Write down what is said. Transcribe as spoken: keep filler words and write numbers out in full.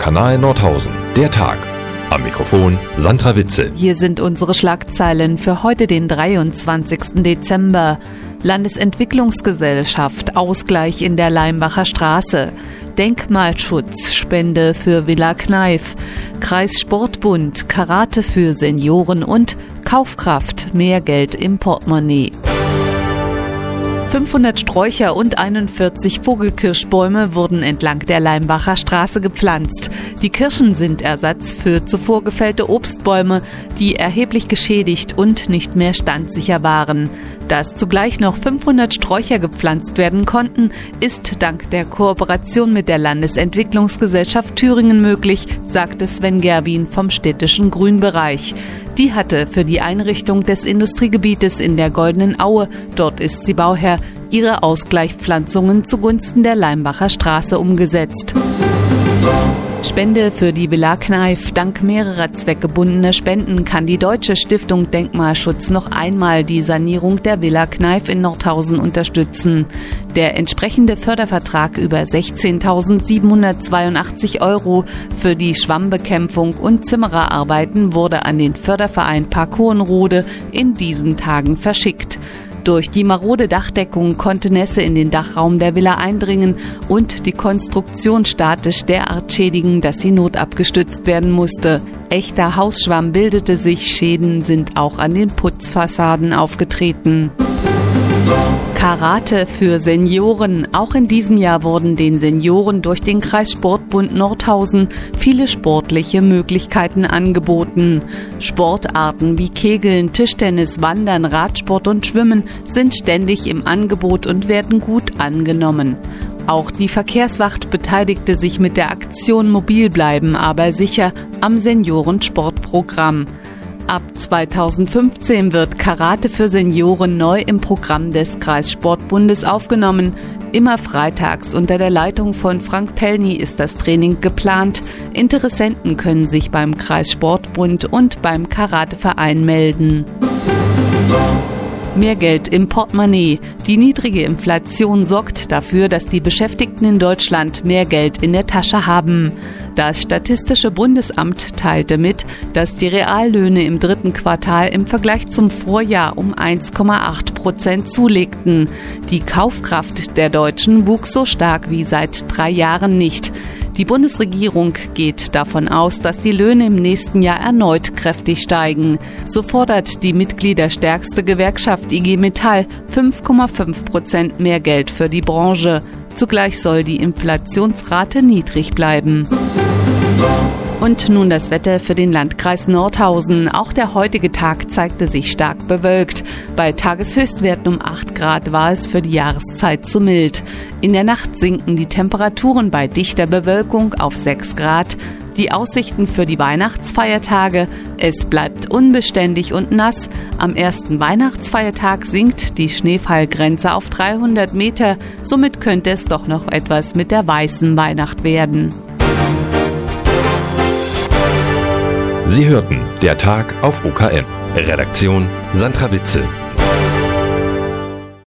Kanal Nordhausen. Der Tag. Am Mikrofon Sandra Witzel. Hier sind unsere Schlagzeilen für heute, den dreiundzwanzigsten Dezember. Landesentwicklungsgesellschaft, Ausgleich in der Laimbacher Straße. Denkmalschutz, Spende für Villa Kneif. Kreissportbund, Karate für Senioren und Kaufkraft, mehr Geld im Portemonnaie. fünfhundert Sträucher und einundvierzig Vogelkirschbäume wurden entlang der Laimbacher Straße gepflanzt. Die Kirschen sind Ersatz für zuvor gefällte Obstbäume, die erheblich geschädigt und nicht mehr standsicher waren. Dass zugleich noch fünfhundert Sträucher gepflanzt werden konnten, ist dank der Kooperation mit der Landesentwicklungsgesellschaft Thüringen möglich, sagte Sven Gerwin vom städtischen Grünbereich. Die hatte für die Einrichtung des Industriegebietes in der Goldenen Aue, dort ist sie Bauherr, ihre Ausgleichspflanzungen zugunsten der Laimbacher Straße umgesetzt. Spende für die Villa Kneif. Dank mehrerer zweckgebundener Spenden kann die Deutsche Stiftung Denkmalschutz noch einmal die Sanierung der Villa Kneif in Nordhausen unterstützen. Der entsprechende Fördervertrag über sechzehntausendsiebenhundertzweiundachtzig Euro für die Schwammbekämpfung und Zimmererarbeiten wurde an den Förderverein Park Hohenrode in diesen Tagen verschickt. Durch die marode Dachdeckung konnte Nässe in den Dachraum der Villa eindringen und die Konstruktion statisch derart schädigen, dass sie notabgestützt werden musste. Echter Hausschwamm bildete sich, Schäden sind auch an den Putzfassaden aufgetreten. Karate für Senioren. Auch in diesem Jahr wurden den Senioren durch den Kreissportbund Nordhausen viele sportliche Möglichkeiten angeboten. Sportarten wie Kegeln, Tischtennis, Wandern, Radsport und Schwimmen sind ständig im Angebot und werden gut angenommen. Auch die Verkehrswacht beteiligte sich mit der Aktion Mobil bleiben, aber sicher am Seniorensportprogramm. Ab zweitausendfünfzehn wird Karate für Senioren neu im Programm des Kreissportbundes aufgenommen. Immer freitags unter der Leitung von Frank Pellny ist das Training geplant. Interessenten können sich beim Kreissportbund und beim Karateverein melden. Mehr Geld im Portemonnaie. Die niedrige Inflation sorgt dafür, dass die Beschäftigten in Deutschland mehr Geld in der Tasche haben. Das Statistische Bundesamt teilte mit, dass die Reallöhne im dritten Quartal im Vergleich zum Vorjahr um eins Komma acht Prozent zulegten. Die Kaufkraft der Deutschen wuchs so stark wie seit drei Jahren nicht. Die Bundesregierung geht davon aus, dass die Löhne im nächsten Jahr erneut kräftig steigen. So fordert die mitgliederstärkste Gewerkschaft I G Metall fünf Komma fünf Prozent mehr Geld für die Branche. Zugleich soll die Inflationsrate niedrig bleiben. Und nun das Wetter für den Landkreis Nordhausen. Auch der heutige Tag zeigte sich stark bewölkt. Bei Tageshöchstwerten um acht Grad war es für die Jahreszeit zu mild. In der Nacht sinken die Temperaturen bei dichter Bewölkung auf sechs Grad. Die Aussichten für die Weihnachtsfeiertage: Es bleibt unbeständig und nass. Am ersten Weihnachtsfeiertag sinkt die Schneefallgrenze auf dreihundert Meter. Somit könnte es doch noch etwas mit der weißen Weihnacht werden. Sie hörten Der Tag auf O K M. Redaktion Sandra Witzel.